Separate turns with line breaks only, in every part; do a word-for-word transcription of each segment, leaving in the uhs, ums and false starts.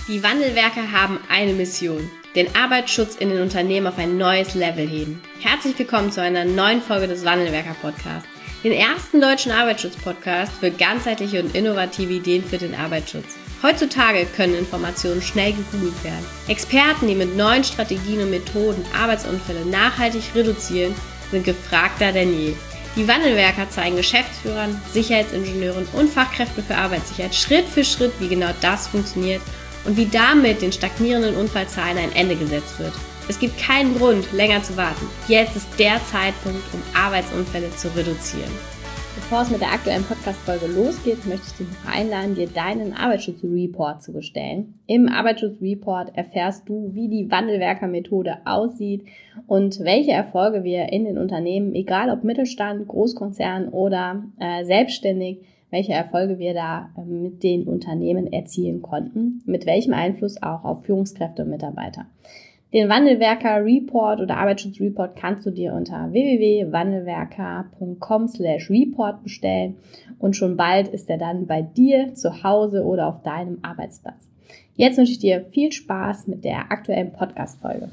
Die Wandelwerker haben eine Mission: den Arbeitsschutz in den Unternehmen auf ein neues Level heben. Herzlich willkommen zu einer neuen Folge des Wandelwerker-Podcasts, den ersten deutschen Arbeitsschutz-Podcast für ganzheitliche und innovative Ideen für den Arbeitsschutz. Heutzutage können Informationen schnell gegoogelt werden. Experten, die mit neuen Strategien und Methoden Arbeitsunfälle nachhaltig reduzieren, sind gefragter denn je. Die Wandelwerker zeigen Geschäftsführern, Sicherheitsingenieuren und Fachkräften für Arbeitssicherheit Schritt für Schritt, wie genau das funktioniert und wie damit den stagnierenden Unfallzahlen ein Ende gesetzt wird. Es gibt keinen Grund, länger zu warten. Jetzt ist der Zeitpunkt, um Arbeitsunfälle zu reduzieren. Bevor es mit der aktuellen Podcast-Folge losgeht, möchte ich dich noch einladen, dir deinen Arbeitsschutzreport zu bestellen. Im Arbeitsschutzreport erfährst du, wie die Wandelwerker-Methode aussieht und welche Erfolge wir in den Unternehmen, egal ob Mittelstand, Großkonzern oder äh, selbstständig, welche Erfolge wir da äh, mit den Unternehmen erzielen konnten, mit welchem Einfluss auch auf Führungskräfte und Mitarbeiter. Den Wandelwerker-Report oder Arbeitsschutzreport kannst du dir unter w w w punkt wandelwerker punkt com slash report bestellen und schon bald ist er dann bei dir zu Hause oder auf deinem Arbeitsplatz. Jetzt wünsche ich dir viel Spaß mit der aktuellen Podcast-Folge.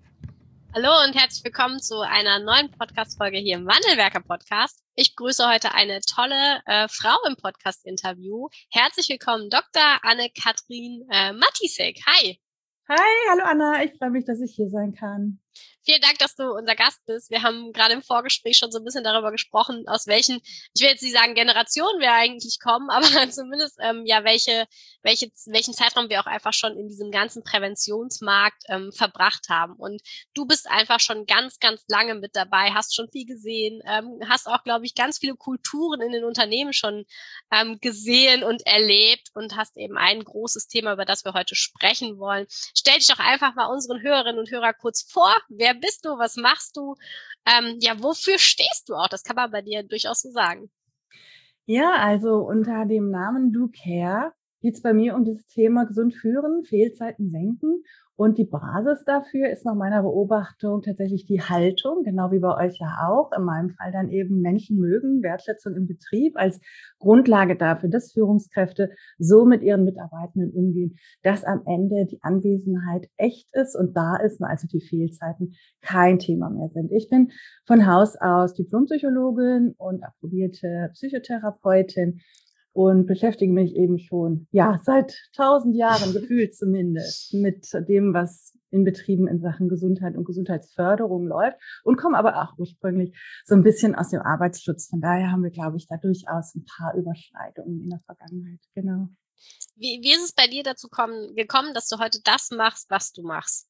Hallo und herzlich willkommen zu einer neuen Podcast-Folge hier im Wandelwerker-Podcast. Ich begrüße heute eine tolle äh, Frau im Podcast-Interview. Herzlich willkommen, Doktor Anne-Kathrin äh, Matisek. Hi!
Hi, hallo Anna, ich freue mich, dass ich hier sein kann.
Vielen Dank, dass du unser Gast bist. Wir haben gerade im Vorgespräch schon so ein bisschen darüber gesprochen, aus welchen, ich will jetzt nicht sagen Generationen wir eigentlich kommen, aber zumindest ähm, ja welche, welche, welchen Zeitraum wir auch einfach schon in diesem ganzen Präventionsmarkt ähm, verbracht haben. Und du bist einfach schon ganz, ganz lange mit dabei, hast schon viel gesehen, ähm, hast auch, glaube ich, ganz viele Kulturen in den Unternehmen schon ähm, gesehen und erlebt und hast eben ein großes Thema, über das wir heute sprechen wollen. Stell dich doch einfach mal unseren Hörerinnen und Hörern kurz vor. Wer bist du? Was machst du? Ähm, ja, wofür stehst du auch? Das kann man bei dir durchaus so sagen.
Ja, also unter dem Namen Do Care geht es bei mir um das Thema gesund führen, Fehlzeiten senken. Und die Basis dafür ist nach meiner Beobachtung tatsächlich die Haltung, genau wie bei euch ja auch. In meinem Fall dann eben Menschen mögen, Wertschätzung im Betrieb als Grundlage dafür, dass Führungskräfte so mit ihren Mitarbeitenden umgehen, dass am Ende die Anwesenheit echt ist und da ist, also die Fehlzeiten kein Thema mehr sind. Ich bin von Haus aus Diplompsychologin und approbierte Psychotherapeutin und beschäftige mich eben schon, ja, seit tausend Jahren gefühlt zumindest mit dem, was in Betrieben in Sachen Gesundheit und Gesundheitsförderung läuft und komme aber auch ursprünglich so ein bisschen aus dem Arbeitsschutz. Von daher haben wir, glaube ich, da durchaus ein paar Überschneidungen in der Vergangenheit. Genau.
Wie, wie ist es bei dir dazu kommen, gekommen, dass du heute das machst, was du machst?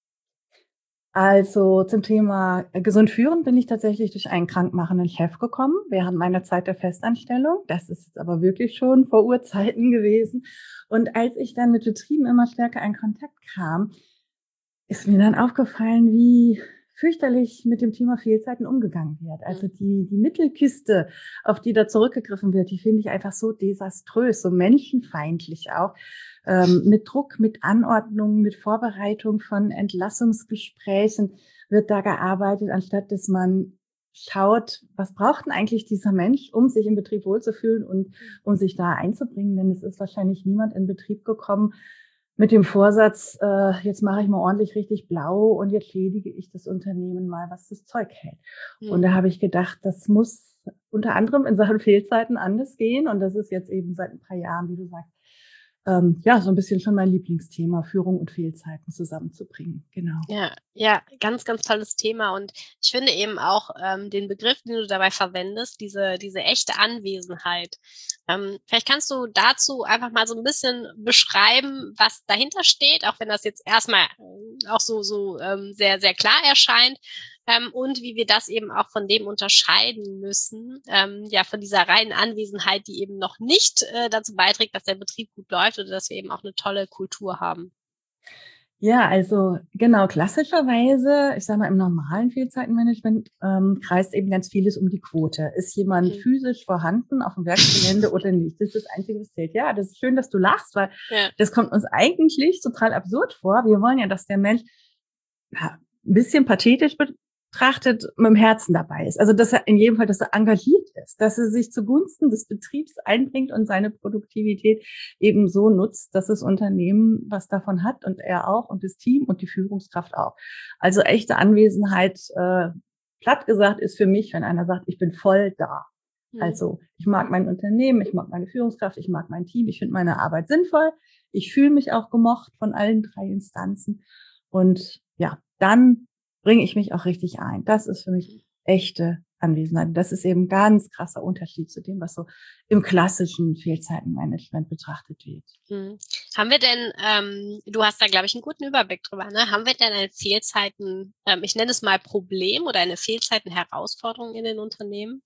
Also zum Thema gesund führen bin ich tatsächlich durch einen krankmachenden Chef gekommen während meiner Zeit der Festanstellung. Das ist jetzt aber wirklich schon vor Urzeiten gewesen. Und als ich dann mit Betrieben immer stärker in Kontakt kam, ist mir dann aufgefallen, wie fürchterlich mit dem Thema Fehlzeiten umgegangen wird. Also die, die Mittelkiste, auf die da zurückgegriffen wird, die finde ich einfach so desaströs, so menschenfeindlich auch. Ähm, mit Druck, mit Anordnung, mit Vorbereitung von Entlassungsgesprächen wird da gearbeitet, anstatt dass man schaut, was braucht denn eigentlich dieser Mensch, um sich im Betrieb wohlzufühlen und um sich da einzubringen. Denn es ist wahrscheinlich niemand in Betrieb gekommen mit dem Vorsatz, äh, jetzt mache ich mal ordentlich richtig blau und jetzt schädige ich das Unternehmen mal, was das Zeug hält. Mhm. Und da habe ich gedacht, das muss unter anderem in Sachen Fehlzeiten anders gehen. Und das ist jetzt eben seit ein paar Jahren, wie du sagst, ähm, ja, so ein bisschen schon mein Lieblingsthema, Führung und Fehlzeiten zusammenzubringen. Genau.
Ja, ja, ganz, ganz tolles Thema. Und ich finde eben auch ähm, den Begriff, den du dabei verwendest, diese, diese echte Anwesenheit. Ähm, vielleicht kannst du dazu einfach mal so ein bisschen beschreiben, was dahinter steht, auch wenn das jetzt erstmal auch so, so ähm, sehr, sehr klar erscheint. Ähm, und wie wir das eben auch von dem unterscheiden müssen, ähm, ja, von dieser reinen Anwesenheit, die eben noch nicht äh, dazu beiträgt, dass der Betrieb gut läuft oder dass wir eben auch eine tolle Kultur haben.
Ja, also genau, klassischerweise, ich sage mal, im normalen Fehlzeitenmanagement ähm, kreist eben ganz vieles um die Quote. Ist jemand mhm. physisch vorhanden auf dem Werksgelände oder nicht? Das ist das Einzige, was zählt. Ja, das ist schön, dass du lachst, weil ja. das kommt uns eigentlich total absurd vor. Wir wollen ja, dass der Mensch ja, ein bisschen pathetisch betrachtet, mit dem Herzen dabei ist. Also dass er in jedem Fall, dass er engagiert ist, dass er sich zugunsten des Betriebs einbringt und seine Produktivität eben so nutzt, dass das Unternehmen was davon hat und er auch und das Team und die Führungskraft auch. Also echte Anwesenheit, äh, platt gesagt, ist für mich, wenn einer sagt, ich bin voll da. Mhm. Also ich mag mein Unternehmen, ich mag meine Führungskraft, ich mag mein Team, ich finde meine Arbeit sinnvoll, ich fühle mich auch gemocht von allen drei Instanzen und ja, dann bringe ich mich auch richtig ein. Das ist für mich echte Anwesenheit. Das ist eben ein ganz krasser Unterschied zu dem, was so im klassischen Fehlzeitenmanagement betrachtet wird.
Hm. Haben wir denn, ähm, du hast da, glaube ich, einen guten Überblick drüber, ne? Haben wir denn ein Fehlzeiten, ähm, ich nenne es mal Problem oder eine Fehlzeiten-Herausforderung in den Unternehmen?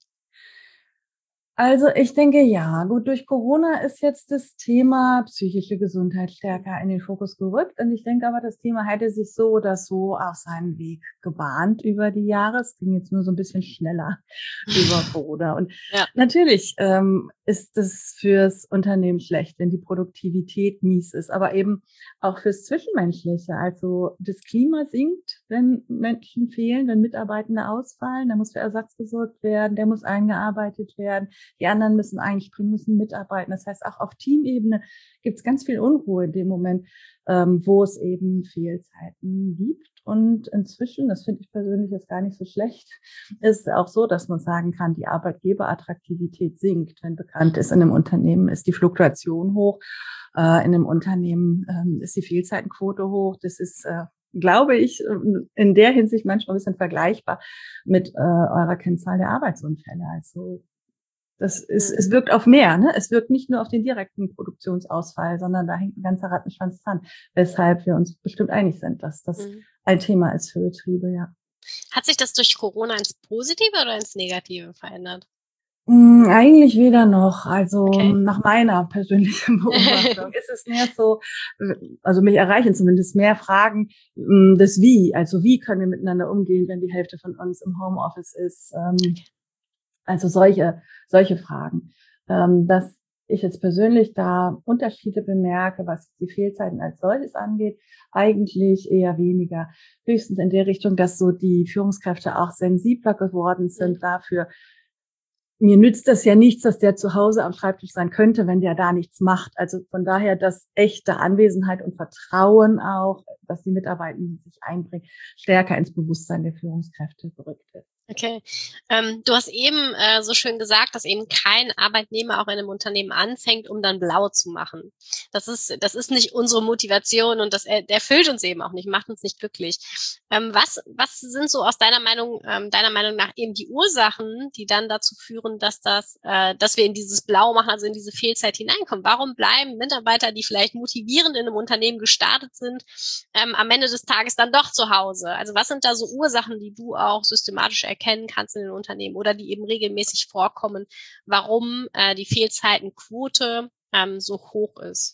Also ich denke, ja, gut, durch Corona ist jetzt das Thema psychische Gesundheit stärker in den Fokus gerückt. Und ich denke aber, das Thema hätte sich so oder so auf seinen Weg gebahnt über die Jahre. Es ging jetzt nur so ein bisschen schneller über Corona. Und ja. Natürlich ähm, ist es fürs Unternehmen schlecht, wenn die Produktivität mies ist, aber eben auch fürs Zwischenmenschliche. Also das Klima sinkt, wenn Menschen fehlen, wenn Mitarbeitende ausfallen. Da muss für Ersatz gesorgt werden, der muss eingearbeitet werden. Die anderen müssen einspringen, müssen mitarbeiten. Das heißt, auch auf Teamebene gibt es ganz viel Unruhe in dem Moment, ähm, wo es eben Fehlzeiten gibt. Und inzwischen, das finde ich persönlich jetzt gar nicht so schlecht, ist auch so, dass man sagen kann, die Arbeitgeberattraktivität sinkt. Wenn bekannt ist, in einem Unternehmen ist die Fluktuation hoch, äh, in einem Unternehmen ähm, ist die Fehlzeitenquote hoch. Das ist äh, glaube ich, in der Hinsicht manchmal ein bisschen vergleichbar mit äh, eurer Kennzahl der Arbeitsunfälle. Also das ist, es wirkt auf mehr, ne? Es wirkt nicht nur auf den direkten Produktionsausfall, sondern da hängt ein ganzer Rattenschwanz dran, weshalb wir uns bestimmt einig sind, dass das mhm. ein Thema ist für Betriebe, ja.
Hat sich das durch Corona ins Positive oder ins Negative verändert?
Mm, eigentlich weder noch. Also okay. Nach meiner persönlichen Beobachtung ist es mehr so, also mich erreichen zumindest mehr Fragen des Wie. Also wie können wir miteinander umgehen, wenn die Hälfte von uns im Homeoffice ist? Ähm, Also solche, solche Fragen. Ähm, dass ich jetzt persönlich da Unterschiede bemerke, was die Fehlzeiten als solches angeht, eigentlich eher weniger. Höchstens in der Richtung, dass so die Führungskräfte auch sensibler geworden sind dafür. Mir nützt das ja nichts, dass der zu Hause am Schreibtisch sein könnte, wenn der da nichts macht. Also von daher, dass echte Anwesenheit und Vertrauen auch, dass die Mitarbeitenden sich einbringen, stärker ins Bewusstsein der Führungskräfte gerückt wird.
Okay. Ähm, du hast eben äh, so schön gesagt, dass eben kein Arbeitnehmer auch in einem Unternehmen anfängt, um dann blau zu machen. Das ist, das ist nicht unsere Motivation und das der erfüllt uns eben auch nicht, macht uns nicht glücklich. Ähm, was, was sind so aus deiner Meinung, ähm, deiner Meinung nach eben die Ursachen, die dann dazu führen, dass das, äh, dass wir in dieses Blau machen, also in diese Fehlzeit hineinkommen? Warum bleiben Mitarbeiter, die vielleicht motivierend in einem Unternehmen gestartet sind, ähm, am Ende des Tages dann doch zu Hause? Also was sind da so Ursachen, die du auch systematisch erkennst? Kennen kannst in den Unternehmen oder die eben regelmäßig vorkommen, warum äh, die Fehlzeitenquote ähm, so hoch ist?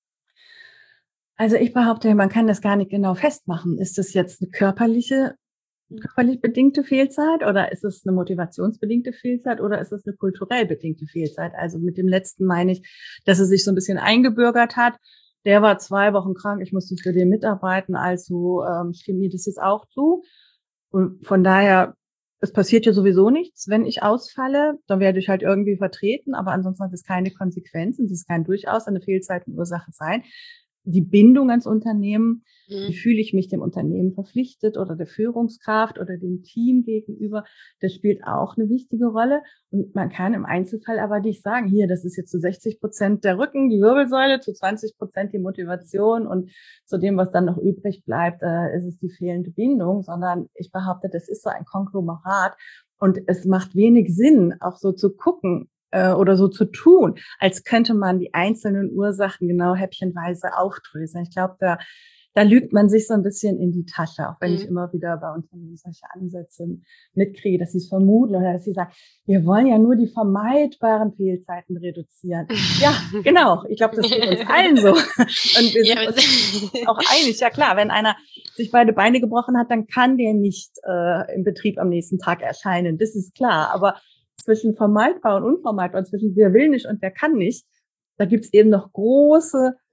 Also ich behaupte, man kann das gar nicht genau festmachen. Ist das jetzt eine körperliche, körperlich bedingte Fehlzeit oder ist es eine motivationsbedingte Fehlzeit oder ist es eine kulturell bedingte Fehlzeit? Also mit dem letzten meine ich, dass es sich so ein bisschen eingebürgert hat. Der war zwei Wochen krank, ich musste für den mitarbeiten, also ähm, stimme mir das jetzt auch zu. Und von daher, es passiert ja sowieso nichts, wenn ich ausfalle, dann werde ich halt irgendwie vertreten, aber ansonsten hat es keine Konsequenzen, das kann durchaus eine Fehlzeitenursache sein. Die Bindung ans Unternehmen, mhm. wie fühle ich mich dem Unternehmen verpflichtet oder der Führungskraft oder dem Team gegenüber, das spielt auch eine wichtige Rolle. Und man kann im Einzelfall aber nicht sagen, hier, das ist jetzt zu sechzig Prozent der Rücken, die Wirbelsäule, zu zwanzig Prozent die Motivation und zu dem, was dann noch übrig bleibt, äh, ist es die fehlende Bindung, sondern ich behaupte, das ist so ein Konglomerat und es macht wenig Sinn, auch so zu gucken, oder so zu tun, als könnte man die einzelnen Ursachen genau häppchenweise aufdröseln. Ich glaube, da, da lügt man sich so ein bisschen in die Tasche, auch wenn mhm. ich immer wieder bei Unternehmen solche Ansätze mitkriege, dass sie es vermuten oder dass sie sagen, wir wollen ja nur die vermeidbaren Fehlzeiten reduzieren. Ja, genau. Ich glaube, das geht uns allen so. Und wir sind ja, uns auch einig. Ja klar, wenn einer sich beide Beine gebrochen hat, dann kann der nicht äh, im Betrieb am nächsten Tag erscheinen. Das ist klar. Aber zwischen vermeidbar und unvermeidbar, zwischen wer will nicht und wer kann nicht, da gibt's eben noch große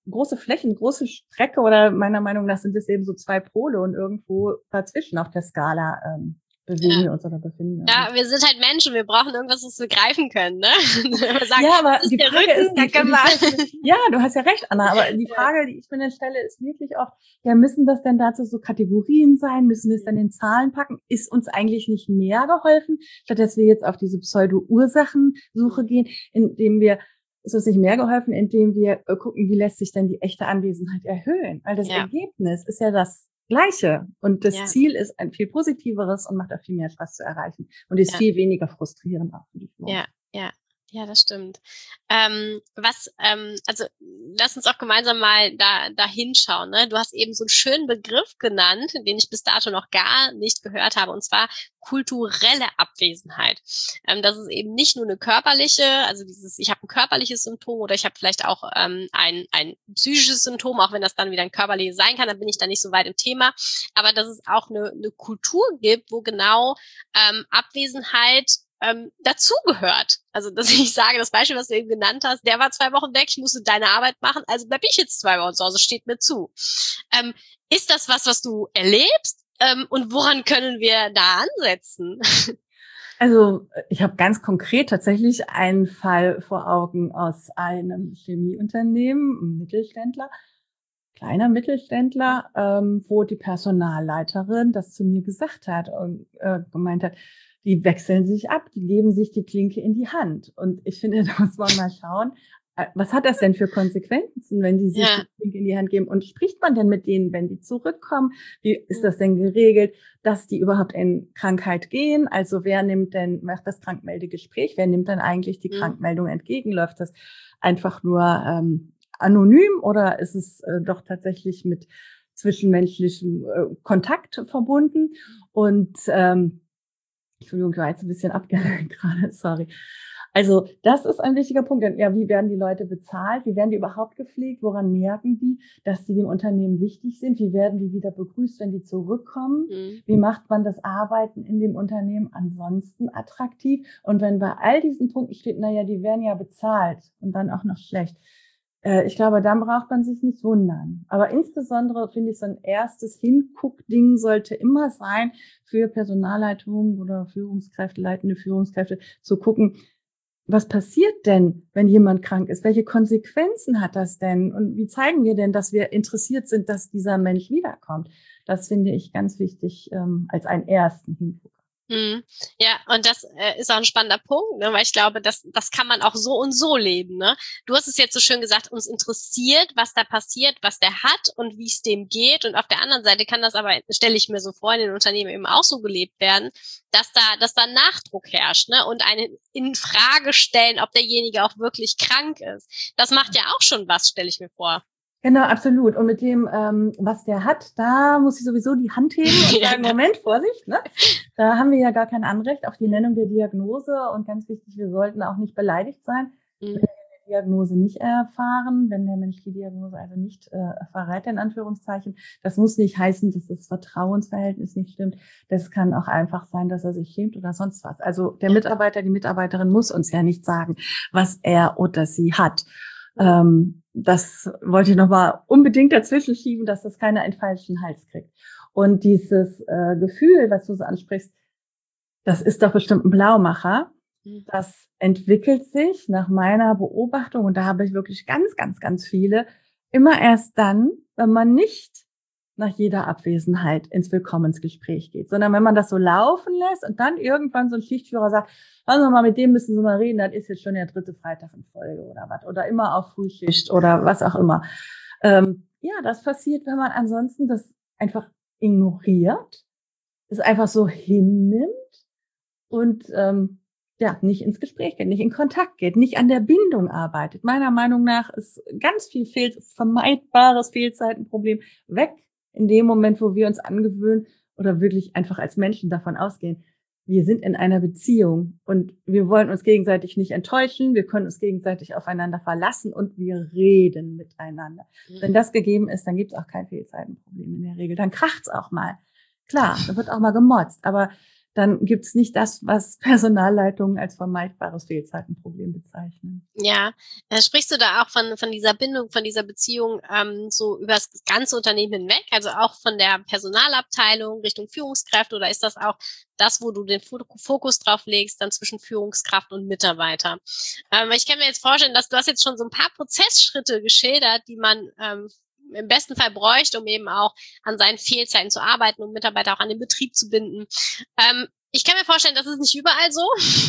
große Flächen, große Strecke oder meiner Meinung nach sind es eben so zwei Pole und irgendwo dazwischen auf der Skala ähm, bewegen
Ja.
wir uns oder befinden wir uns.
Ja, wir sind halt Menschen, wir brauchen irgendwas, was wir greifen können, ne? Wir sagen,
ja, aber
das ist
die
der
Frage
Rücken,
ist,
da
die,
können
die
wir.
Frage, ja, du hast ja recht, Anna, aber die Frage, die ich mir dann stelle, ist wirklich oft, ja, müssen das denn dazu so Kategorien sein? Müssen wir es dann in Zahlen packen? Ist uns eigentlich nicht mehr geholfen, statt dass wir jetzt auf diese Pseudo-Ursachensuche gehen, indem wir, ist uns nicht mehr geholfen, indem wir gucken, wie lässt sich denn die echte Anwesenheit erhöhen? Weil das
Ja.
Ergebnis ist ja das Gleiche. Und das
Ja.
Ziel ist ein viel positiveres und macht auch viel mehr Spaß zu erreichen. Und ist
Ja.
viel weniger frustrierend auch für die Führung.
Ja, ja, ja, das stimmt. Ähm, was, ähm, also lass uns auch gemeinsam mal da da hinschauen. Ne? Du hast eben so einen schönen Begriff genannt, den ich bis dato noch gar nicht gehört habe, und zwar kulturelle Abwesenheit. Ähm, das ist eben nicht nur eine körperliche, also dieses, ich habe ein körperliches Symptom oder ich habe vielleicht auch ähm, ein ein psychisches Symptom, auch wenn das dann wieder ein körperliches sein kann, dann bin ich da nicht so weit im Thema. Aber dass es auch eine, eine Kultur gibt, wo genau ähm, Abwesenheit ähm, dazugehört. Also, dass ich sage, das Beispiel, was du eben genannt hast, der war zwei Wochen weg, ich musste deine Arbeit machen, also bleib ich jetzt zwei Wochen zu Hause, steht mir zu. Ähm, ist das was, was du erlebst? Ähm, und woran können wir da ansetzen?
Also ich habe ganz konkret tatsächlich einen Fall vor Augen aus einem Chemieunternehmen, ein Mittelständler, kleiner Mittelständler, ähm, wo die Personalleiterin das zu mir gesagt hat und äh, gemeint hat, die wechseln sich ab, die geben sich die Klinke in die Hand. Und ich finde, da muss man mal schauen, äh, was hat das denn für Konsequenzen, wenn die sich
Ja.
die Klinke in die Hand geben? Und spricht man denn mit denen, wenn die zurückkommen? Wie ist das denn geregelt, dass die überhaupt in Krankheit gehen? Also wer nimmt denn, macht das Krankmeldegespräch? Wer nimmt dann eigentlich die
Mhm.
Krankmeldung entgegen? Läuft das einfach nur ähm, anonym oder ist es äh, doch tatsächlich mit zwischenmenschlichem äh, Kontakt verbunden? Und ähm, Entschuldigung, ich war jetzt ein bisschen abgelenkt gerade, sorry. Also das ist ein wichtiger Punkt. Denn, ja, wie werden die Leute bezahlt? Wie werden die überhaupt gepflegt? Woran merken die, dass die dem Unternehmen wichtig sind? Wie werden die wieder begrüßt, wenn die zurückkommen?
Mhm.
Wie macht man das Arbeiten in dem Unternehmen ansonsten attraktiv? Und wenn bei all diesen Punkten steht, na ja, die werden ja bezahlt und dann auch noch schlecht. Äh, ich glaube, dann braucht man sich nicht wundern. Aber insbesondere finde ich, so ein erstes Hinguckding sollte immer sein, für Personalleitungen oder Führungskräfte, leitende Führungskräfte, zu gucken, was passiert denn, wenn jemand krank ist? Welche Konsequenzen hat das denn? Und wie zeigen wir denn, dass wir interessiert sind, dass dieser Mensch wiederkommt? Das finde ich ganz wichtig ähm, als einen ersten Hingucker.
Mhm. Ja, und das äh, ist auch ein spannender Punkt, ne, weil ich glaube, das, das kann man auch so und so leben. Ne? Du hast es jetzt so schön gesagt, uns interessiert, was da passiert, was der hat und wie es dem geht. Und auf der anderen Seite kann das aber, stelle ich mir so vor, in den Unternehmen eben auch so gelebt werden, dass da, dass da Nachdruck herrscht, ne, und einen in Frage stellen, ob derjenige auch wirklich krank ist. Das macht ja auch schon was, stelle ich mir vor.
Genau, absolut. Und mit dem, ähm, was der hat, da muss ich sowieso die Hand heben und sagen, Moment, Vorsicht, ne? Da haben wir ja gar kein Anrecht auf die Nennung der Diagnose. Und ganz wichtig, wir sollten auch nicht beleidigt sein,
Mhm.
wenn wir die Diagnose nicht erfahren, wenn der Mensch die Diagnose also nicht äh, verrät, in Anführungszeichen. Das muss nicht heißen, dass das Vertrauensverhältnis nicht stimmt. Das kann auch einfach sein, dass er sich schämt oder sonst was. Also der Mitarbeiter, die Mitarbeiterin muss uns ja nicht sagen, was er oder sie hat. Ähm, das wollte ich nochmal unbedingt dazwischen schieben, dass das keiner einen falschen Hals kriegt. Und dieses äh, Gefühl, was du so ansprichst, das ist doch bestimmt ein Blaumacher. Das entwickelt sich nach meiner Beobachtung, und da habe ich wirklich ganz, ganz, ganz viele, immer erst dann, wenn man nicht nach jeder Abwesenheit ins Willkommensgespräch geht, sondern wenn man das so laufen lässt und dann irgendwann so ein Schichtführer sagt, also mal, mit dem müssen Sie mal reden, das ist jetzt schon der dritte Freitag in Folge oder was, oder immer auf Frühschicht oder was auch immer. Ähm, ja, das passiert, wenn man ansonsten das einfach ignoriert, es einfach so hinnimmt und ähm, ja, nicht ins Gespräch geht, nicht in Kontakt geht, nicht an der Bindung arbeitet. Meiner Meinung nach ist ganz viel Fehl, vermeidbares Fehlzeitenproblem weg in dem Moment, wo wir uns angewöhnen oder wirklich einfach als Menschen davon ausgehen, wir sind in einer Beziehung und wir wollen uns gegenseitig nicht enttäuschen, wir können uns gegenseitig aufeinander verlassen und wir reden miteinander. Mhm. Wenn das gegeben ist, dann gibt es auch kein Fehlzeitenproblem in der Regel. Dann kracht's auch mal. Klar, da wird auch mal gemotzt, aber dann gibt's nicht das, was Personalleitungen als vermeidbares Fehlzeitenproblem bezeichnen.
Ja, äh, sprichst du da auch von von dieser Bindung, von dieser Beziehung ähm, so über das ganze Unternehmen hinweg, also auch von der Personalabteilung Richtung Führungskräfte, oder ist das auch das, wo du den Fokus drauf legst, dann zwischen Führungskraft und Mitarbeiter? Ähm, ich kann mir jetzt vorstellen, dass du hast jetzt schon so ein paar Prozessschritte geschildert, die man ähm, im besten Fall bräuchte, um eben auch an seinen Fehlzeiten zu arbeiten, um Mitarbeiter auch an den Betrieb zu binden. Ähm, ich kann mir vorstellen, das ist nicht überall so.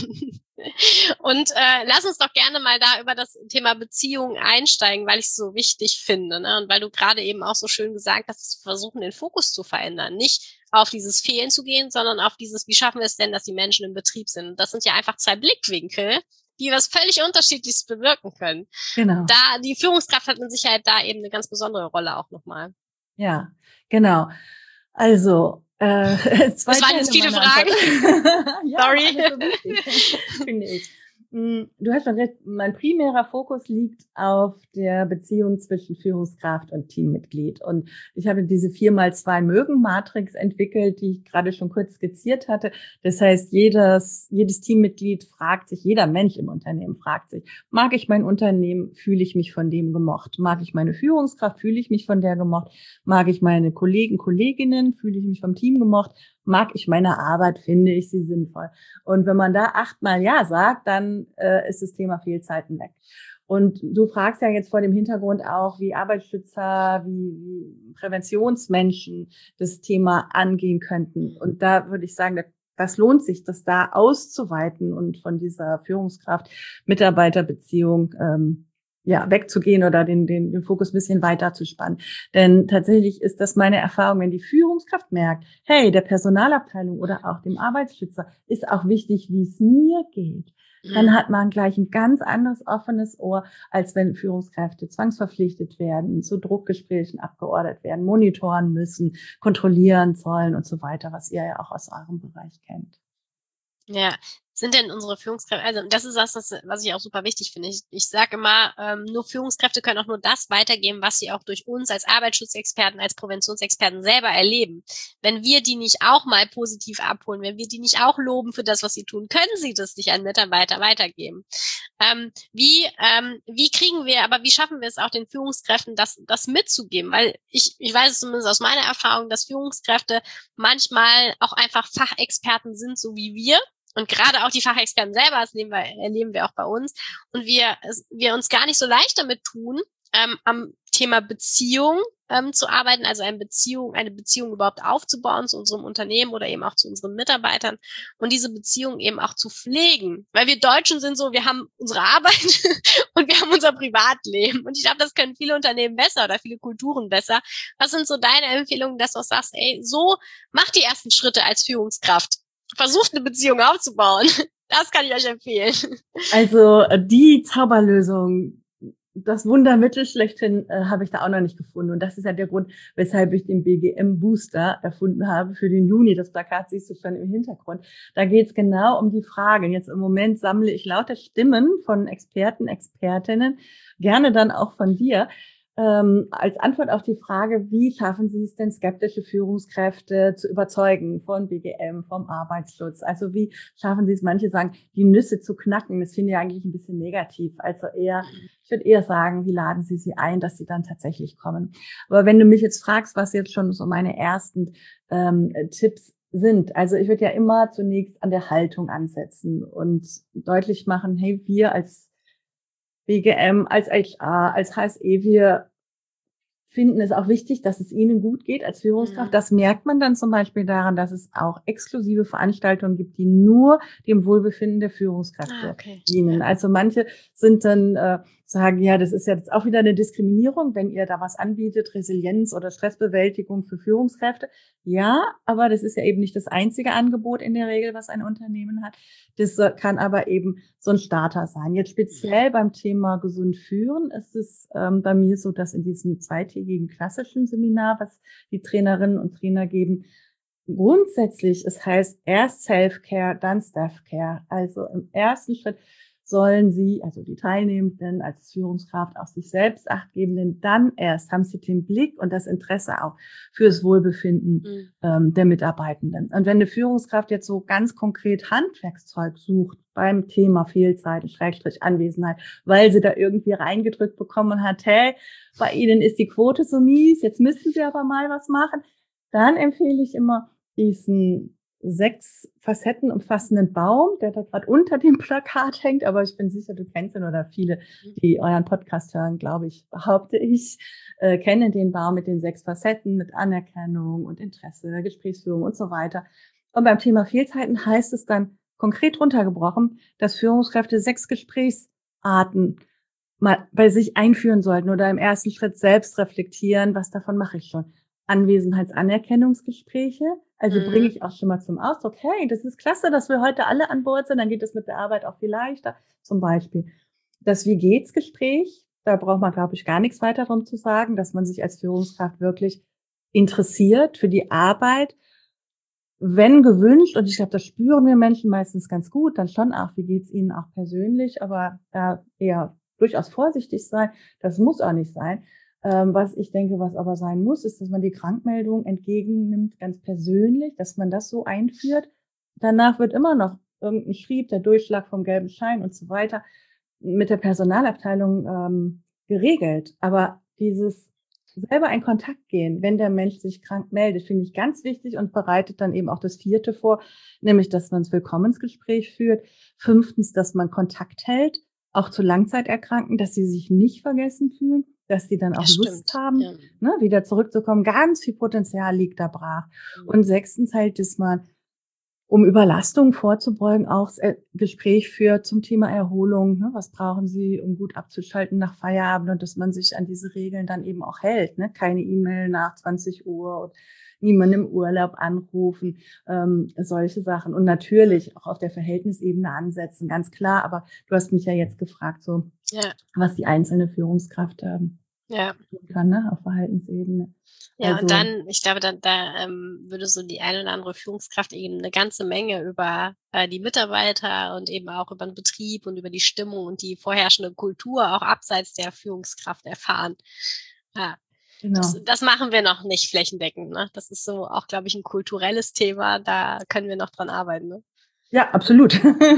Und äh, lass uns doch gerne mal da über das Thema Beziehungen einsteigen, weil ich es so wichtig finde, ne? Und weil du gerade eben auch so schön gesagt hast, dass wir versuchen, den Fokus zu verändern. Nicht auf dieses Fehlen zu gehen, sondern auf dieses, wie schaffen wir es denn, dass die Menschen im Betrieb sind. Und das sind ja einfach zwei Blickwinkel, die was völlig Unterschiedliches bewirken können.
Genau.
Da die Führungskraft hat mit Sicherheit da eben eine ganz besondere Rolle auch nochmal.
Ja, genau. Also, äh, zwei
das waren jetzt viele Fragen.
ja,
Sorry.
Alles so wichtig, finde ich. Du hast schon recht, mein primärer Fokus liegt auf der Beziehung zwischen Führungskraft und Teammitglied. Und ich habe diese vier mal zwei Mögen-Matrix entwickelt, die ich gerade schon kurz skizziert hatte. Das heißt, jedes, jedes Teammitglied fragt sich, jeder Mensch im Unternehmen fragt sich, mag ich mein Unternehmen, fühle ich mich von dem gemocht? Mag ich meine Führungskraft, fühle ich mich von der gemocht? Mag ich meine Kollegen, Kolleginnen, fühle ich mich vom Team gemocht? Mag ich meine Arbeit, finde ich sie sinnvoll? Und wenn man da achtmal Ja sagt, dann äh, ist das Thema Fehlzeiten weg. Und du fragst ja jetzt vor dem Hintergrund auch, wie Arbeitsschützer, wie, wie Präventionsmenschen das Thema angehen könnten. Und da würde ich sagen, das lohnt sich, das da auszuweiten und von dieser Führungskraft-Mitarbeiter-Beziehung ähm, ja, wegzugehen oder den, den, den Fokus ein bisschen weiter zu spannen. Denn tatsächlich ist das meine Erfahrung, wenn die Führungskraft merkt, hey, der Personalabteilung oder auch dem Arbeitsschützer ist auch wichtig, wie es mir geht, mhm. dann hat man gleich ein ganz anderes offenes Ohr, als wenn Führungskräfte zwangsverpflichtet werden, zu Druckgesprächen abgeordnet werden, monitoren müssen, kontrollieren sollen und so weiter, was ihr ja auch aus eurem Bereich kennt.
Ja, sind denn unsere Führungskräfte, also das ist das, was ich auch super wichtig finde. Ich, ich sage immer, ähm, nur Führungskräfte können auch nur das weitergeben, was sie auch durch uns als Arbeitsschutzexperten, als Präventionsexperten selber erleben. Wenn wir die nicht auch mal positiv abholen, wenn wir die nicht auch loben für das, was sie tun, können sie das nicht an Mitarbeiter weitergeben. Ähm, wie ähm, wie kriegen wir, aber wie schaffen wir es auch den Führungskräften, das das mitzugeben? Weil ich ich weiß es zumindest aus meiner Erfahrung, dass Führungskräfte manchmal auch einfach Fachexperten sind, so wie wir. Und gerade auch die Fachexperten selber, das erleben wir, erleben wir auch bei uns. Und wir, wir uns gar nicht so leicht damit tun, ähm, am Thema Beziehung ähm, zu arbeiten, also eine Beziehung, eine Beziehung überhaupt aufzubauen zu unserem Unternehmen oder eben auch zu unseren Mitarbeitern und diese Beziehung eben auch zu pflegen. Weil wir Deutschen sind so, wir haben unsere Arbeit und wir haben unser Privatleben. Und ich glaube, das können viele Unternehmen besser oder viele Kulturen besser. Was sind so deine Empfehlungen, dass du auch sagst, ey, so mach die ersten Schritte als Führungskraft. Versucht eine Beziehung aufzubauen. Das kann ich euch empfehlen.
Also die Zauberlösung, das Wundermittel schlechthin äh, habe ich da auch noch nicht gefunden. Und das ist ja der Grund, weshalb ich den B G M-Booster erfunden habe für den Juni. Das Plakat siehst du schon im Hintergrund. Da geht es genau um die Frage. Jetzt im Moment sammle ich lauter Stimmen von Experten, Expertinnen, gerne dann auch von dir, Ähm, als Antwort auf die Frage, wie schaffen Sie es denn, skeptische Führungskräfte zu überzeugen von B G M, vom Arbeitsschutz? Also wie schaffen Sie es, manche sagen, die Nüsse zu knacken? Das finde ich eigentlich ein bisschen negativ. Also eher, ich würde eher sagen, wie laden Sie sie ein, dass sie dann tatsächlich kommen? Aber wenn du mich jetzt fragst, was jetzt schon so meine ersten ähm, Tipps sind, also ich würde ja immer zunächst an der Haltung ansetzen und deutlich machen, hey, wir als B G M, als H R, als H S E, wir finden es auch wichtig, dass es Ihnen gut geht als Führungskraft. Das merkt man dann zum Beispiel daran, dass es auch exklusive Veranstaltungen gibt, die nur dem Wohlbefinden der Führungskräfte
ah, okay.
dienen. Also manche sind dann äh, sagen, ja, das ist jetzt auch wieder eine Diskriminierung, wenn ihr da was anbietet, Resilienz oder Stressbewältigung für Führungskräfte. Ja, aber das ist ja eben nicht das einzige Angebot in der Regel, was ein Unternehmen hat. Das kann aber eben so ein Starter sein. Jetzt speziell beim Thema gesund führen ist es ähm, bei mir so, dass in diesem zweitägigen klassischen Seminar, was die Trainerinnen und Trainer geben, grundsätzlich, es heißt erst Self-Care, dann Staff-Care. Also im ersten Schritt sollen sie, also die Teilnehmenden als Führungskraft, auf sich selbst Acht geben, denn dann erst haben sie den Blick und das Interesse auch fürs Wohlbefinden mhm. ähm, der Mitarbeitenden. Und wenn eine Führungskraft jetzt so ganz konkret Handwerkszeug sucht beim Thema Fehlzeiten, Schrägstrich Anwesenheit, weil sie da irgendwie reingedrückt bekommen hat, hey, bei Ihnen ist die Quote so mies, jetzt müssen Sie aber mal was machen, dann empfehle ich immer diesen sechs Facetten umfassenden Baum, der da gerade unter dem Plakat hängt, aber ich bin sicher, du kennst ihn oder viele, die euren Podcast hören, glaube ich, behaupte ich, äh, kennen den Baum mit den sechs Facetten, mit Anerkennung und Interesse, Gesprächsführung und so weiter. Und beim Thema Fehlzeiten heißt es dann konkret runtergebrochen, dass Führungskräfte sechs Gesprächsarten mal bei sich einführen sollten oder im ersten Schritt selbst reflektieren, was davon mache ich schon. Anwesenheitsanerkennungsgespräche, also mhm. bringe ich auch schon mal zum Ausdruck, hey, das ist klasse, dass wir heute alle an Bord sind, dann geht es mit der Arbeit auch viel leichter. Zum Beispiel das Wie geht's Gespräch, da braucht man, glaube ich, gar nichts weiter drum zu sagen, dass man sich als Führungskraft wirklich interessiert für die Arbeit, wenn gewünscht, und ich glaube, das spüren wir Menschen meistens ganz gut, dann schon auch, wie geht's ihnen auch persönlich, aber da eher durchaus vorsichtig sein, das muss auch nicht sein. Ähm, was ich denke, was aber sein muss, ist, dass man die Krankmeldung entgegennimmt, ganz persönlich, dass man das so einführt. Danach wird immer noch irgendein Schrieb, der Durchschlag vom gelben Schein und so weiter mit der Personalabteilung ähm, geregelt. Aber dieses selber in Kontakt gehen, wenn der Mensch sich krank meldet, finde ich ganz wichtig und bereitet dann eben auch das vierte vor, nämlich, dass man das Willkommensgespräch führt. Fünftens, dass man Kontakt hält, auch zu Langzeiterkrankten, dass sie sich nicht vergessen fühlen, dass die dann auch
das
Lust
stimmt.
haben,
ja.
ne, wieder zurückzukommen. Ganz viel Potenzial liegt da brach. Mhm. Und sechstens halt, dass man, um Überlastung vorzubeugen, auch das Gespräch führt zum Thema Erholung. Ne? Was brauchen Sie, um gut abzuschalten nach Feierabend? Und dass man sich an diese Regeln dann eben auch hält. Ne? Keine E-Mail nach zwanzig Uhr und niemanden im Urlaub anrufen, ähm, solche Sachen. Und natürlich auch auf der Verhältnisebene ansetzen, ganz klar. Aber du hast mich ja jetzt gefragt, so
ja.
was die einzelne Führungskraft ähm,
ja.
tun kann, ne? Auf Verhaltensebene.
Ja,
also,
und dann, ich glaube, dann, da ähm, würde so die eine oder andere Führungskraft eben eine ganze Menge über äh, die Mitarbeiter und eben auch über den Betrieb und über die Stimmung und die vorherrschende Kultur auch abseits der Führungskraft erfahren. Ja.
Genau.
Das, das machen wir noch nicht flächendeckend. Ne? Das ist so auch, glaube ich, ein kulturelles Thema. Da können wir noch dran arbeiten. Ne?
Ja, absolut.
Ich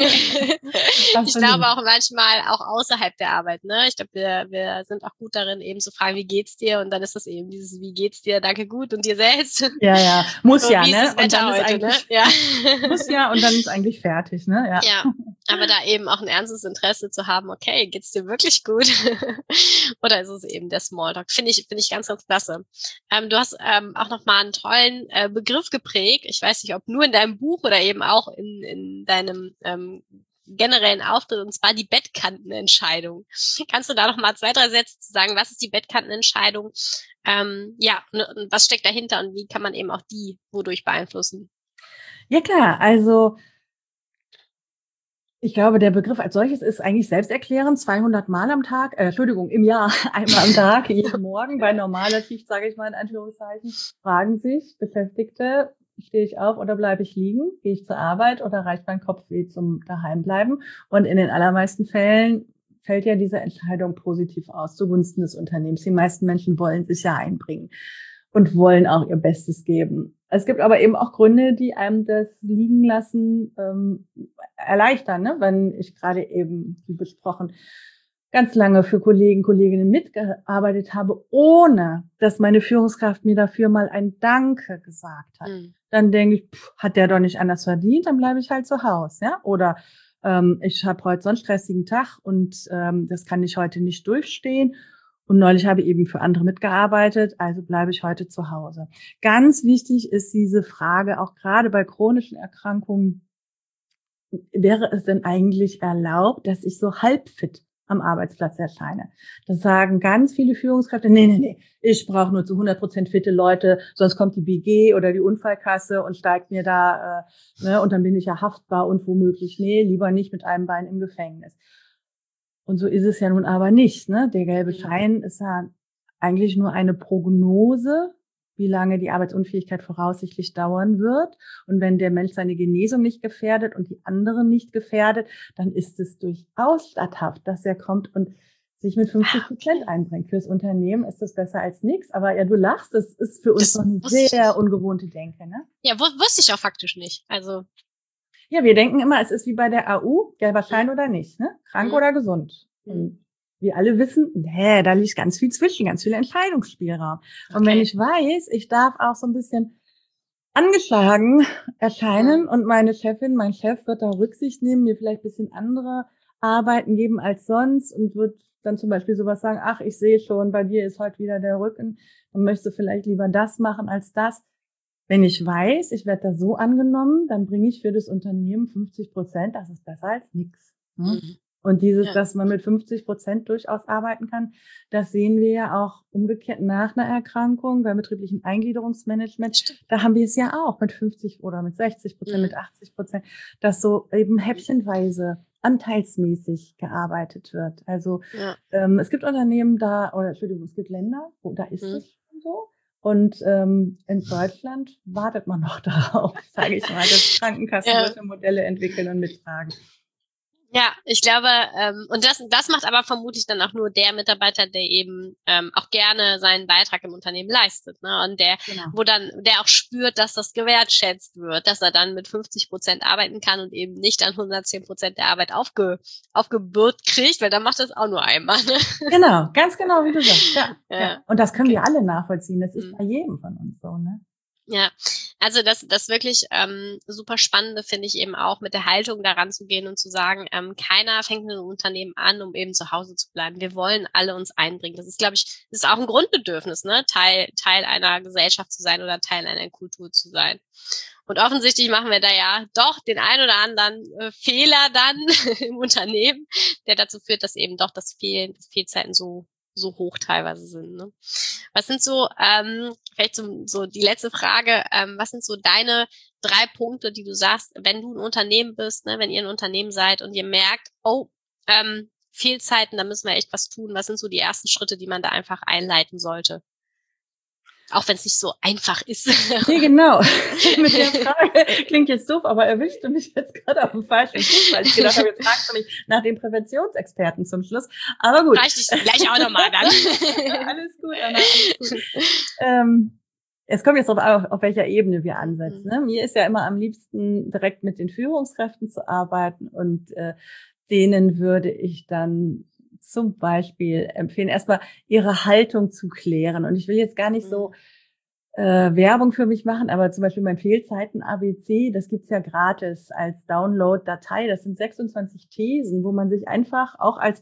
glaube auch manchmal auch außerhalb der Arbeit. Ne? Ich glaube, wir, wir sind auch gut darin, eben zu fragen, wie geht's dir? Und dann ist das eben dieses, wie geht's dir? Danke gut. Und dir selbst?
Ja, ja. Muss
so,
ja,
wie
ne?
ist das Wetter
und dann
heute?
ist eigentlich,
Ne? Ja.
Muss ja, und dann ist eigentlich fertig, ne? Ja.
Ja. Aber da eben auch ein ernstes Interesse zu haben, okay, geht's dir wirklich gut? Oder ist es eben der Smalltalk? Finde ich, finde ich ganz, ganz klasse. Ähm, du hast ähm, auch nochmal einen tollen äh, Begriff geprägt. Ich weiß nicht, ob nur in deinem Buch oder eben auch in, in deinem ähm, generellen Auftritt, und zwar die Bettkantenentscheidung. Kannst du da noch mal zwei, drei Sätze zu sagen, was ist die Bettkantenentscheidung? Ähm, ja, und was steckt dahinter und wie kann man eben auch die wodurch beeinflussen?
Ja, klar. Also, ich glaube, der Begriff als solches ist eigentlich selbsterklärend. zweihundert Mal am Tag, äh, Entschuldigung, im Jahr, einmal am Tag, jeden Morgen, bei normaler Schicht, sage ich mal in Anführungszeichen, fragen sich Beschäftigte, stehe ich auf oder bleibe ich liegen? Gehe ich zur Arbeit oder reicht mein Kopfweh zum Daheimbleiben? Und in den allermeisten Fällen fällt ja diese Entscheidung positiv aus, zugunsten des Unternehmens. Die meisten Menschen wollen sich ja einbringen und wollen auch ihr Bestes geben. Es gibt aber eben auch Gründe, die einem das liegen lassen ähm, erleichtern, ne? Wenn ich gerade eben, wie besprochen, ganz lange für Kollegen, Kolleginnen mitgearbeitet habe, ohne dass meine Führungskraft mir dafür mal ein Danke gesagt hat. Mhm. Dann denke ich, pff, hat der doch nicht anders verdient, dann bleibe ich halt zu Hause, ja? Oder ähm, ich habe heute so einen stressigen Tag und ähm, das kann ich heute nicht durchstehen. Und neulich habe ich eben für andere mitgearbeitet, also bleibe ich heute zu Hause. Ganz wichtig ist diese Frage, auch gerade bei chronischen Erkrankungen, wäre es denn eigentlich erlaubt, dass ich so halbfit am Arbeitsplatz erscheine? Das sagen ganz viele Führungskräfte, nee, nee, nee, ich brauche nur zu hundert Prozent fitte Leute, sonst kommt die B G oder die Unfallkasse und steigt mir da, äh, ne, und dann bin ich ja haftbar und womöglich, nee, lieber nicht mit einem Bein im Gefängnis. Und so ist es ja nun aber nicht, ne? Der gelbe Schein ist ja eigentlich nur eine Prognose wie lange die Arbeitsunfähigkeit voraussichtlich dauern wird. Und wenn der Mensch seine Genesung nicht gefährdet und die anderen nicht gefährdet, dann ist es durchaus statthaft, dass er kommt und sich mit fünfzig Prozent einbringt. Fürs Unternehmen ist das besser als nichts. Aber ja, du lachst, das ist für uns
Das
noch eine
wusste
sehr
ich.
ungewohnte Denke, ne?
Ja, wu- wusste ich auch faktisch nicht. Also,
Ja, wir denken immer, es ist wie bei der A U, gelber Schein oder nicht, ne? Krank
Mhm.
oder gesund.
Mhm.
Und wir alle wissen, nee, da liegt ganz viel zwischen, ganz viel Entscheidungsspielraum. Und wenn
Okay.
ich weiß, ich darf auch so ein bisschen angeschlagen erscheinen
Mhm.
und meine Chefin, mein Chef wird da Rücksicht nehmen, mir vielleicht ein bisschen andere Arbeiten geben als sonst und wird dann zum Beispiel sowas sagen, ach, ich sehe schon, bei dir ist heute wieder der Rücken, dann möchtest du vielleicht lieber das machen als das. Wenn ich weiß, ich werde da so angenommen, dann bringe ich für das Unternehmen fünfzig Prozent, das ist besser als nichts. Ne?
Mhm.
Und dieses,
Ja.
dass man mit fünfzig Prozent durchaus arbeiten kann, das sehen wir ja auch umgekehrt nach einer Erkrankung beim betrieblichen Eingliederungsmanagement.
Stimmt.
Da haben wir es ja auch mit fünfzig oder mit sechzig Prozent,
Mhm.
mit achtzig Prozent, dass so eben häppchenweise, anteilsmäßig gearbeitet wird. Also
Ja.
ähm, es gibt Unternehmen da, oder Entschuldigung, es gibt Länder, wo da ist
Mhm.
es schon so. Und ähm, in Deutschland wartet man noch darauf, sage ich mal, dass Krankenkassen
Ja.
solche Modelle entwickeln und mittragen.
Ja, ich glaube, ähm, und das, das macht aber vermutlich dann auch nur der Mitarbeiter, der eben ähm, auch gerne seinen Beitrag im Unternehmen leistet, ne? Und der,
Genau.
wo dann, der auch spürt, dass das gewertschätzt wird, dass er dann mit fünfzig Prozent arbeiten kann und eben nicht an hundertzehn Prozent der Arbeit aufge, aufgebürgt kriegt, weil dann macht das auch nur einmal, ne?
Genau, ganz genau, wie du sagst. Ja,
Ja,
ja. Und das können
okay.
wir alle nachvollziehen. Das ist
Mhm.
bei jedem von uns so, ne?
Ja, also das, das wirklich ähm, super Spannende finde ich eben auch, mit der Haltung daran zu gehen und zu sagen, ähm, keiner fängt in einem Unternehmen an, um eben zu Hause zu bleiben. Wir wollen alle uns einbringen. Das ist, glaube ich, das ist auch ein Grundbedürfnis, ne? Teil, Teil einer Gesellschaft zu sein oder Teil einer Kultur zu sein. Und offensichtlich machen wir da ja doch den ein oder anderen äh, Fehler dann im Unternehmen, der dazu führt, dass eben doch das Fehlen, das Fehlzeiten so so hoch teilweise sind. Ne? Was sind so, ähm, vielleicht so, so die letzte Frage, ähm, was sind so deine drei Punkte, die du sagst, wenn du ein Unternehmen bist, ne, wenn ihr ein Unternehmen seid und ihr merkt, oh, ähm, Fehlzeiten, da müssen wir echt was tun. Was sind so die ersten Schritte, die man da einfach einleiten sollte? Auch wenn es nicht so einfach ist.
Nee, genau. Mit der Frage klingt jetzt doof, aber erwischte mich jetzt gerade auf dem falschen Fuß, weil ich gedacht habe, jetzt fragst du mich nach den Präventionsexperten zum Schluss. Aber gut.
Reicht dich gleich auch nochmal dann.
Alles gut, Anna, alles gut. Ähm, es kommt jetzt darauf an, auf welcher Ebene wir ansetzen. Ne? Mir ist ja immer am liebsten, direkt mit den Führungskräften zu arbeiten und äh, denen würde ich dann zum Beispiel empfehlen, erstmal ihre Haltung zu klären. Und ich will jetzt gar nicht so äh, Werbung für mich machen, aber zum Beispiel mein Fehlzeiten-A B C, das gibt's ja gratis als Download-Datei. Das sind sechsundzwanzig Thesen, wo man sich einfach auch als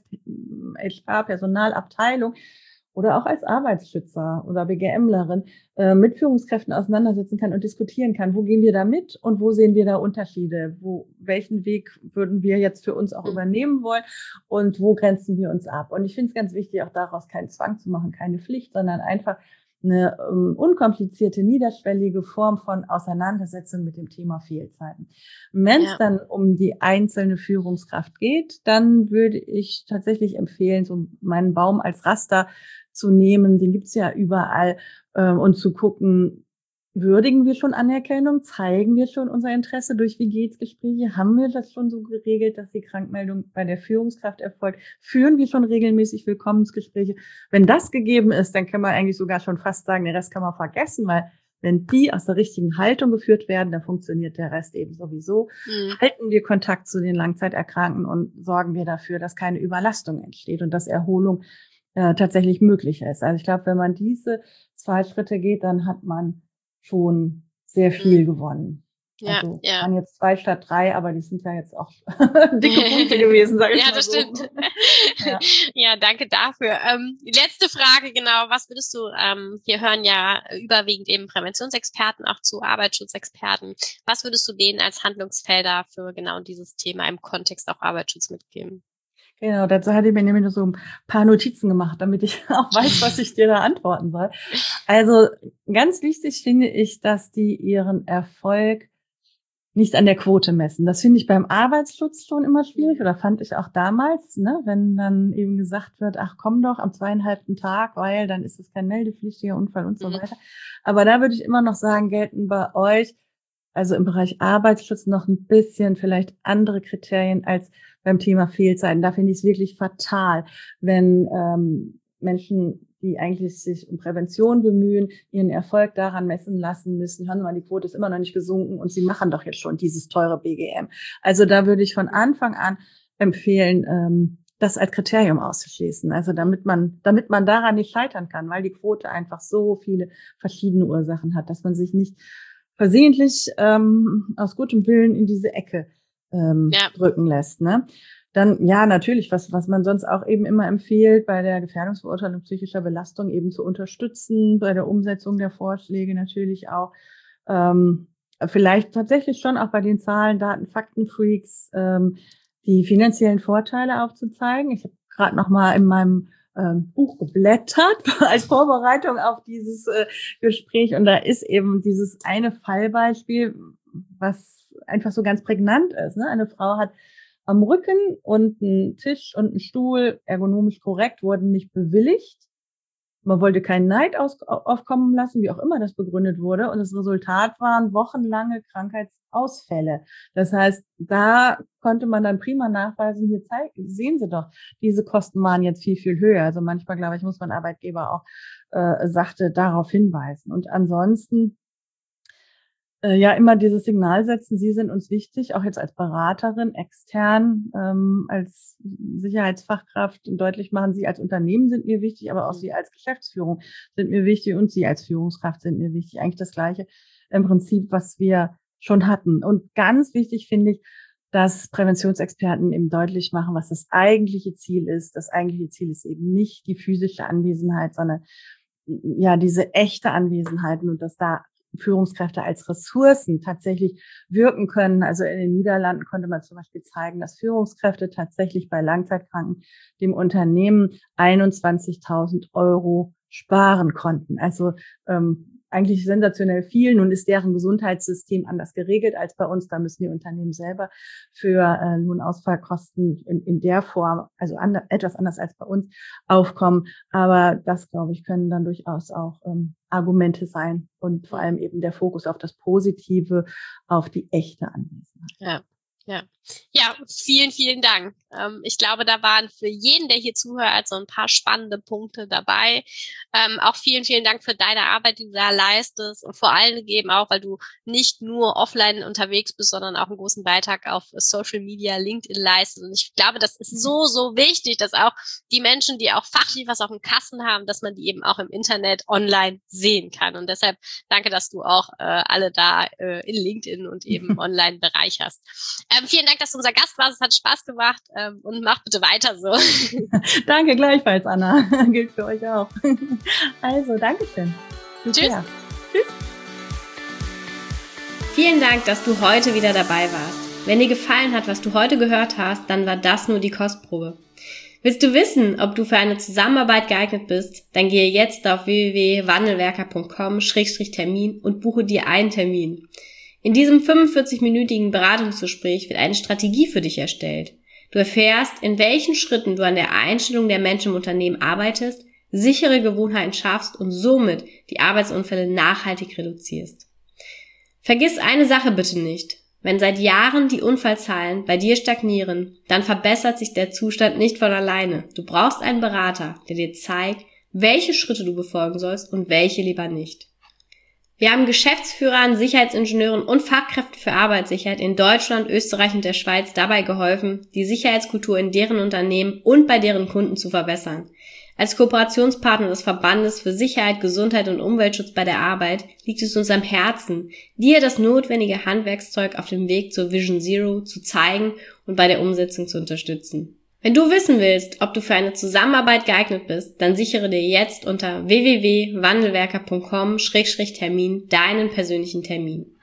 H R-Personalabteilung oder auch als Arbeitsschützer oder BGMlerin äh, mit Führungskräften auseinandersetzen kann und diskutieren kann. Wo gehen wir da mit und wo sehen wir da Unterschiede? Wo, welchen Weg würden wir jetzt für uns auch
Mhm.
übernehmen wollen und wo grenzen wir uns ab? Und ich finde es ganz wichtig, auch daraus keinen Zwang zu machen, keine Pflicht, sondern einfach eine um, unkomplizierte, niederschwellige Form von Auseinandersetzung mit dem Thema Fehlzeiten. Wenn es
Ja.
dann um die einzelne Führungskraft geht, dann würde ich tatsächlich empfehlen, so meinen Baum als Raster zu nehmen, den gibt's ja überall, äh, und zu gucken, würdigen wir schon Anerkennung, zeigen wir schon unser Interesse durch Wie geht's Gespräche, haben wir das schon so geregelt, dass die Krankmeldung bei der Führungskraft erfolgt, führen wir schon regelmäßig Willkommensgespräche. Wenn das gegeben ist, dann kann man eigentlich sogar schon fast sagen, den Rest kann man vergessen, weil wenn die aus der richtigen Haltung geführt werden, dann funktioniert der Rest eben sowieso.
Mhm.
Halten wir Kontakt zu den Langzeiterkrankten und sorgen wir dafür, dass keine Überlastung entsteht und dass Erholung äh, tatsächlich möglich ist. Also ich glaube, wenn man diese zwei Schritte geht, dann hat man schon sehr viel
Mhm.
gewonnen.
Ja,
Also
ja.
waren jetzt zwei statt drei, aber die sind ja jetzt auch dicke Punkte gewesen, sage ich
Ja,
mal
das
so.
stimmt.
Ja.
Ja, danke dafür. Ähm, die letzte Frage, genau, was würdest du, ähm, hier hören ja überwiegend eben Präventionsexperten auch zu, Arbeitsschutzexperten. Was würdest du denen als Handlungsfelder für genau dieses Thema im Kontext auch Arbeitsschutz mitgeben?
Genau, dazu hatte ich mir nämlich nur so ein paar Notizen gemacht, damit ich auch weiß, was ich dir da antworten soll. Also ganz wichtig finde ich, dass die ihren Erfolg nicht an der Quote messen. Das finde ich beim Arbeitsschutz schon immer schwierig oder fand ich auch damals, ne, wenn dann eben gesagt wird, ach komm doch am zweieinhalbten Tag, weil dann ist es kein meldepflichtiger Unfall und so
Mhm.
weiter. Aber da würde ich immer noch sagen, gelten bei euch, also im Bereich Arbeitsschutz, noch ein bisschen vielleicht andere Kriterien als beim Thema Fehlzeiten. Da finde ich es wirklich fatal, wenn ähm, Menschen, die eigentlich sich um Prävention bemühen, ihren Erfolg daran messen lassen müssen. Hören Sie mal, die Quote ist immer noch nicht gesunken und Sie machen doch jetzt schon dieses teure B G M. Also da würde ich von Anfang an empfehlen, ähm, das als Kriterium auszuschließen. Also damit man, damit man daran nicht scheitern kann, weil die Quote einfach so viele verschiedene Ursachen hat, dass man sich nicht versehentlich ähm, aus gutem Willen in diese Ecke ähm,
Ja.
drücken lässt, ne? Dann, ja, natürlich, was, was man sonst auch eben immer empfiehlt, bei der Gefährdungsbeurteilung psychischer Belastung eben zu unterstützen, bei der Umsetzung der Vorschläge natürlich auch, ähm, vielleicht tatsächlich schon auch bei den Zahlen, Daten, Faktenfreaks, ähm, die finanziellen Vorteile aufzuzeigen. Ich habe gerade noch mal in meinem ähm, Buch geblättert als Vorbereitung auf dieses äh, Gespräch und da ist eben dieses eine Fallbeispiel, was einfach so ganz prägnant ist, ne? Eine Frau hat am Rücken und ein Tisch und ein Stuhl, ergonomisch korrekt, wurden nicht bewilligt. Man wollte keinen Neid aus, aufkommen lassen, wie auch immer das begründet wurde. Und das Resultat waren wochenlange Krankheitsausfälle. Das heißt, da konnte man dann prima nachweisen, hier zeigen, sehen Sie doch, diese Kosten waren jetzt viel, viel höher. Also manchmal, glaube ich, muss man Arbeitgeber auch äh, sachte darauf hinweisen. Und ansonsten ja immer dieses Signal setzen, Sie sind uns wichtig, auch jetzt als Beraterin, extern, ähm, als Sicherheitsfachkraft deutlich machen, Sie als Unternehmen sind mir wichtig, aber auch Sie als Geschäftsführung sind mir wichtig und Sie als Führungskraft sind mir wichtig. Eigentlich das Gleiche im Prinzip, was wir schon hatten. Und ganz wichtig finde ich, dass Präventionsexperten eben deutlich machen, was das eigentliche Ziel ist. Das eigentliche Ziel ist eben nicht die physische Anwesenheit, sondern ja diese echte Anwesenheit und dass da Führungskräfte als Ressourcen tatsächlich wirken können. Also in den Niederlanden konnte man zum Beispiel zeigen, dass Führungskräfte tatsächlich bei Langzeitkranken dem Unternehmen einundzwanzigtausend Euro sparen konnten. Also ähm, eigentlich sensationell viel. Nun ist deren Gesundheitssystem anders geregelt als bei uns. Da müssen die Unternehmen selber für äh, Lohnausfallkosten in, in der Form, also an, etwas anders als bei uns, aufkommen. Aber das, glaube ich, können dann durchaus auch ähm, Argumente sein und vor allem eben der Fokus auf das Positive, auf die echte Anwesenheit.
Ja. Ja, ja, vielen, vielen Dank. Ähm, ich glaube, da waren für jeden, der hier zuhört, so ein paar spannende Punkte dabei. Ähm, auch vielen, vielen Dank für deine Arbeit, die du da leistest und vor allem eben auch, weil du nicht nur offline unterwegs bist, sondern auch einen großen Beitrag auf Social Media, LinkedIn leistest. Und ich glaube, das ist so, so wichtig, dass auch die Menschen, die auch fachlich was auf dem Kasten haben, dass man die eben auch im Internet online sehen kann. Und deshalb danke, dass du auch äh, alle da äh, in LinkedIn und eben online bereicherst. Ähm, vielen Dank, dass du unser Gast warst. Es hat Spaß gemacht ähm, und mach bitte weiter so.
Danke gleichfalls, Anna. Gilt für euch auch. Also, Dankeschön.
Tschüss.
Tschüss.
Vielen Dank, dass du heute wieder dabei warst. Wenn dir gefallen hat, was du heute gehört hast, dann war das nur die Kostprobe. Willst du wissen, ob du für eine Zusammenarbeit geeignet bist? Dann gehe jetzt auf w w w punkt wandelwerker punkt com Schrägstrich Termin und buche dir einen Termin. In diesem fünfundvierzig-minütigen Beratungsgespräch wird eine Strategie für dich erstellt. Du erfährst, in welchen Schritten du an der Einstellung der Menschen im Unternehmen arbeitest, sichere Gewohnheiten schaffst und somit die Arbeitsunfälle nachhaltig reduzierst. Vergiss eine Sache bitte nicht. Wenn seit Jahren die Unfallzahlen bei dir stagnieren, dann verbessert sich der Zustand nicht von alleine. Du brauchst einen Berater, der dir zeigt, welche Schritte du befolgen sollst und welche lieber nicht. Wir haben Geschäftsführern, Sicherheitsingenieuren und Fachkräften für Arbeitssicherheit in Deutschland, Österreich und der Schweiz dabei geholfen, die Sicherheitskultur in deren Unternehmen und bei deren Kunden zu verbessern. Als Kooperationspartner des Verbandes für Sicherheit, Gesundheit und Umweltschutz bei der Arbeit liegt es uns am Herzen, dir das notwendige Handwerkszeug auf dem Weg zur Vision Zero zu zeigen und bei der Umsetzung zu unterstützen. Wenn du wissen willst, ob du für eine Zusammenarbeit geeignet bist, dann sichere dir jetzt unter w w w punkt wandelwerker punkt com Schrägstrich Termin deinen persönlichen Termin.